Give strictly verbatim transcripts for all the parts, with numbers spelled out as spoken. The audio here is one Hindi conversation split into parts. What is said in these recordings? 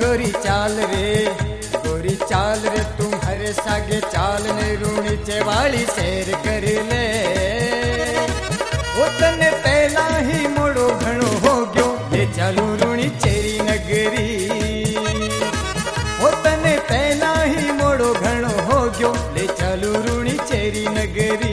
गोरी चाल रे गोरी चाल रे तुम्हारे सागे चाल ने रूणी चेवाली शेर कर ले तने पहला ही मोड़ो घणो हो गयो ले चालू रूणी चेरी नगरी ओ तने पहला ही मोड़ो घणो हो गयो ले चालू रूणी चेरी नगरी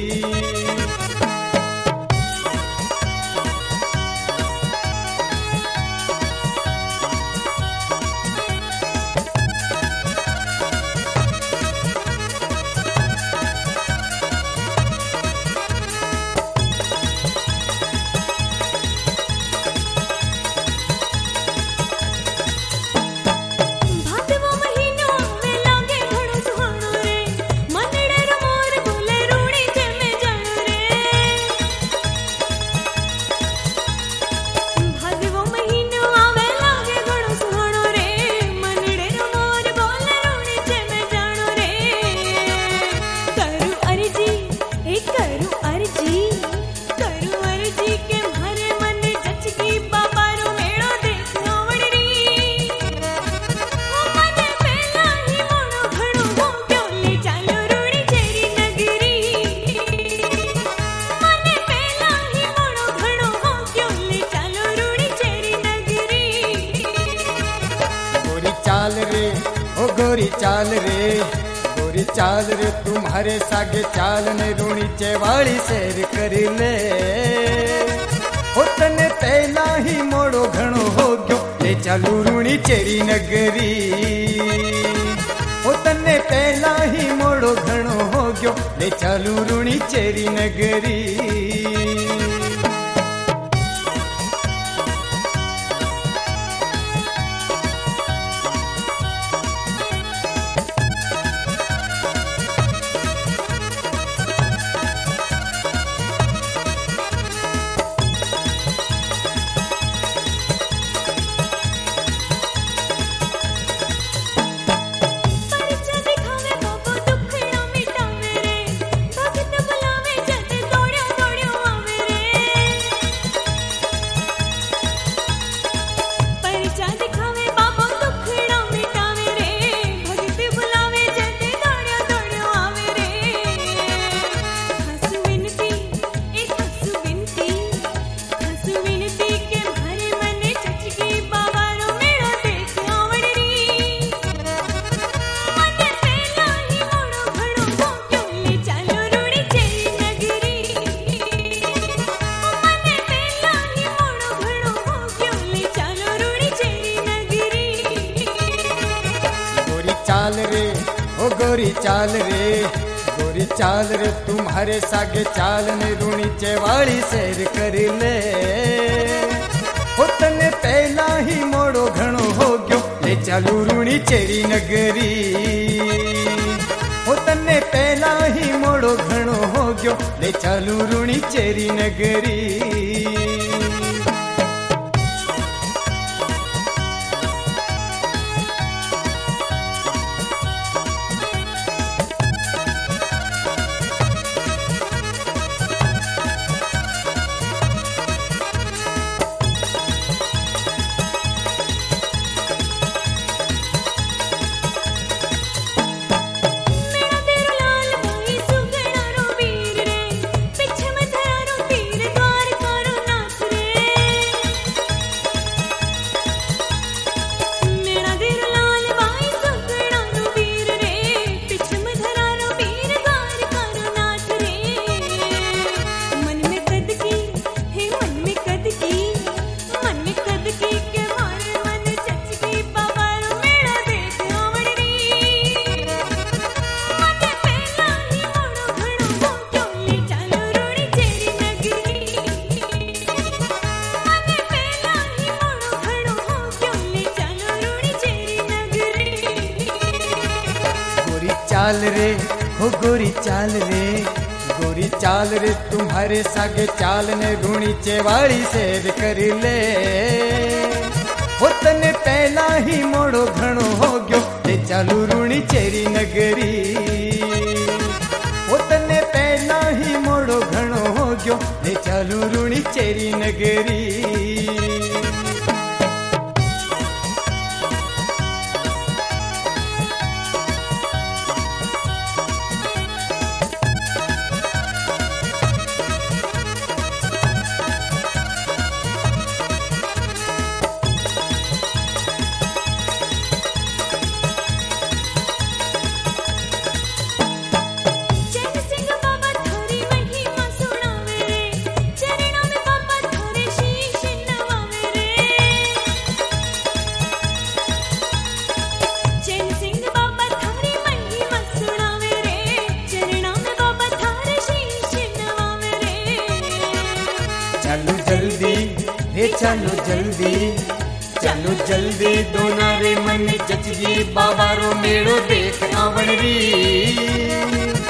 गोरी चाल रे गोरी चाल रे तुम्हारे सागे चाल ने रूणी चेवाली शेर कर ले ओ तने पहला ही मोड़ो घणो हो गयो ले चालू रूणी चेरी नगरी ओ तने पहला ही मोड़ो घणो हो गयो ले चालू रूणी चेरी नगरी गोरी चाल रे गोरी चाल रे तुम्हारे सागे चाल ने रूणी चेवाली शेर कर ले ओ तने पहला ही मोड़ो घणो हो गयो ले चालू रूणी चेरी नगरी ओ तने पहला ही मोड़ो घणो हो गयो ले चालू रूणी चेरी नगरी चाल रे हो गोरी चाल रे गोरी चाल रे तुम्हारे सागे चाल ने रूणी चेवाली शेर कर ले ओ तने पहला ही मोड़ो घणो हो गयो ले चालू रूणी चेरी नगरी ओ तने पहला ही मोड़ो घणो हो गयो ले चालू रूणी चेरी नगरी हे चलो जल्दी चलो जल्दी दोना रे मन जचजी बाबा रो मेड़ो देख आवण री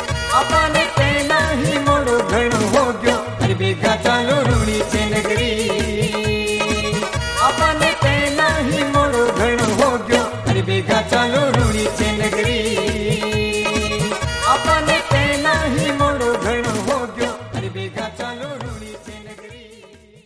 अपने पहला ही मोड़ो घणो हो गयो अरे बेगा चालो रूणी छे नगरी।